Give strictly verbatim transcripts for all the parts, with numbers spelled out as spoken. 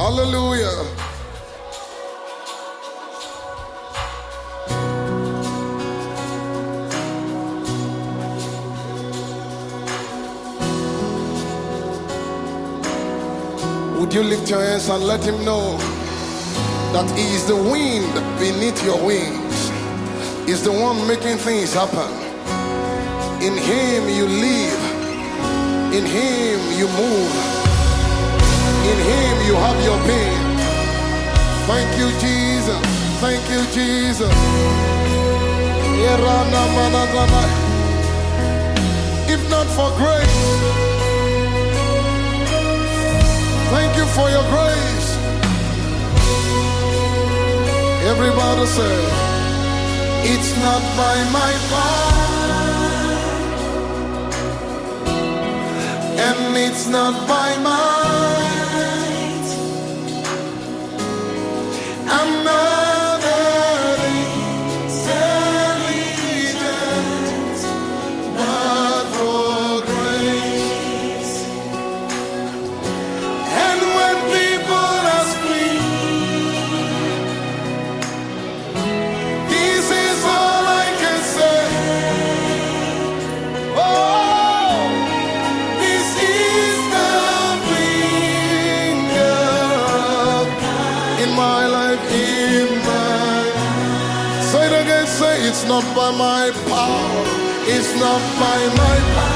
Hallelujah. Would you lift your hands and let him know that he is the wind beneath your wings? He's the one making things happen. In him you live. In him you move. In him you have your being. Thank you, Jesus. Thank you, Jesus. If not for grace, thank you for your grace. Everybody say, it's not by my power, and it's not by might. I'm not that intelligent, but for grace. And when people ask me, this is all I can say. Oh, this is the finger of God in my life, in my. Say it again, say it's not by my power, it's not by my power.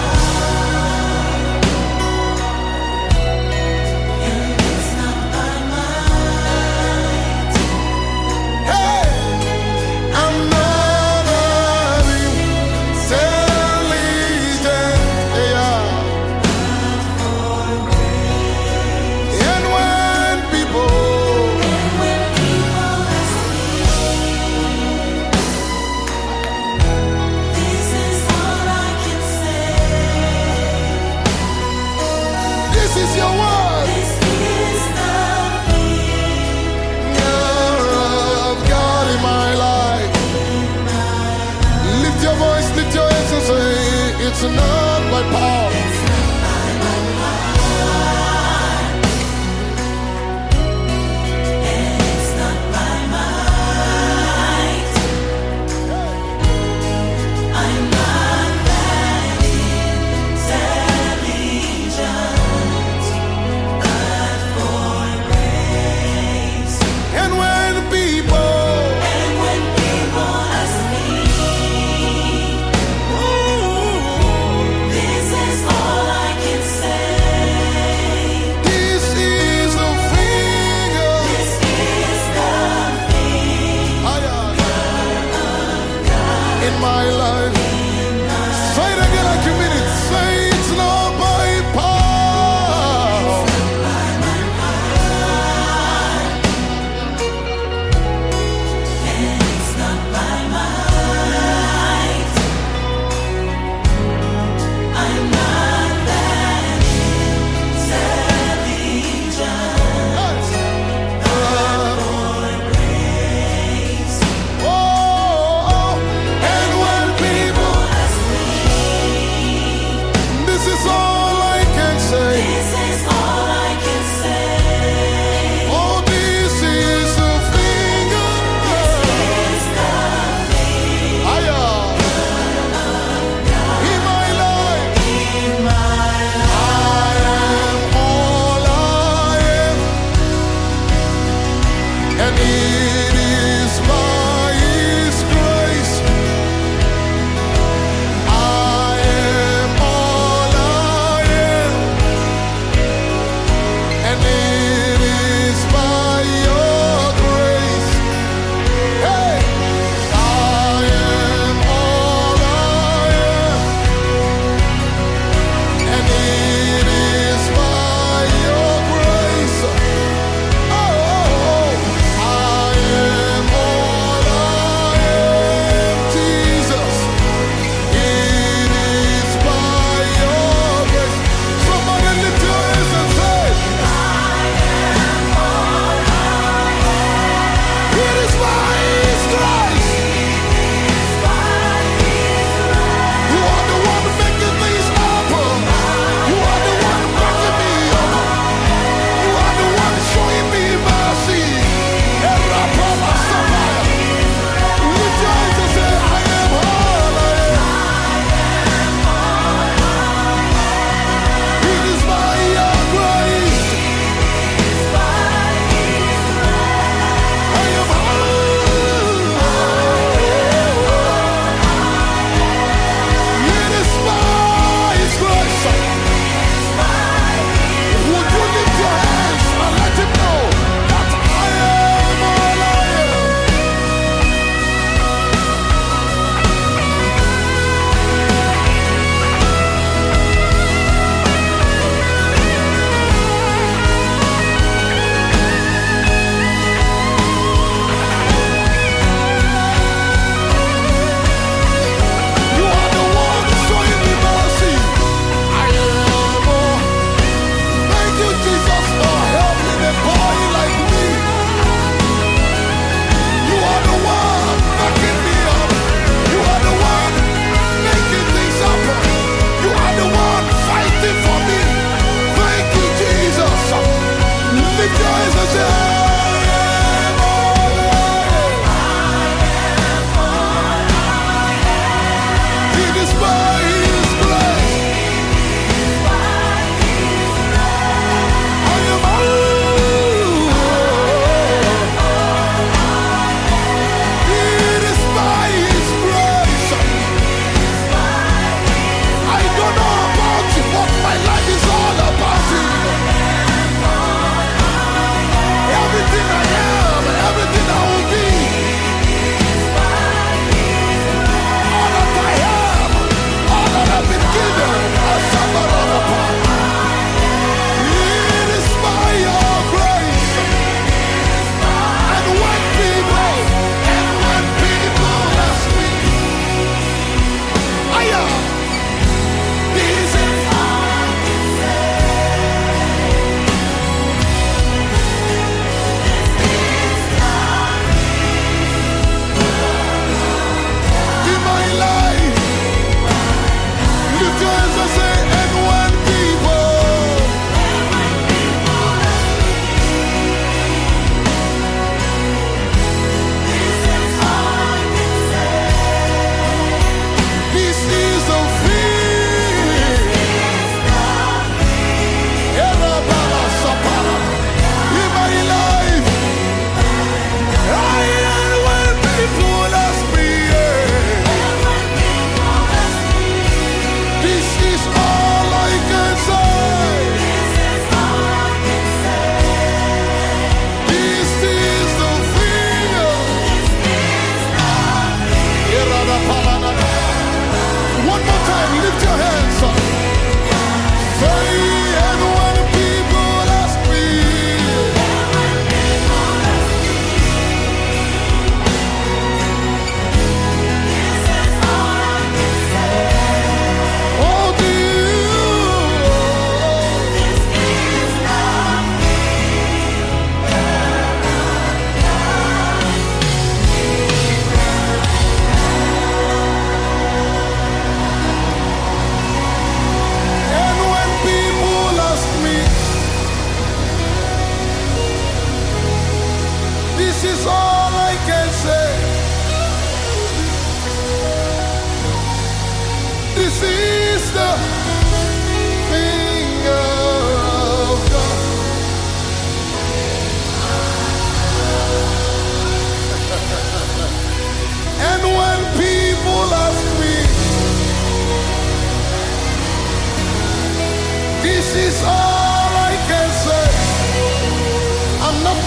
This is all I can say.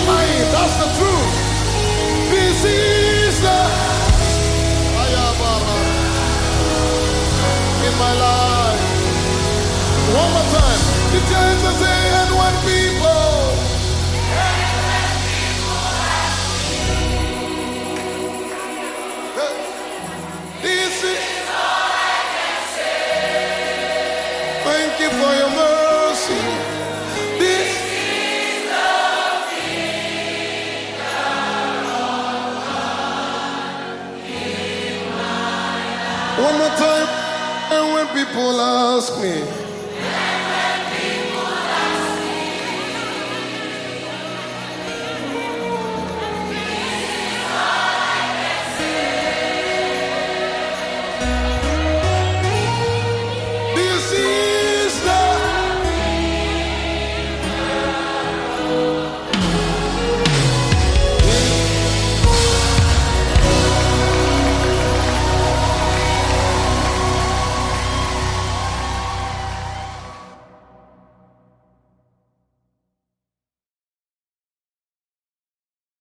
lying. That's the truth. This is the in my life. One more time. The church is saying, and when people. This is all I can say. Thank you for your mercy. This is the kingdom of God in my life. One more time, and when people ask me.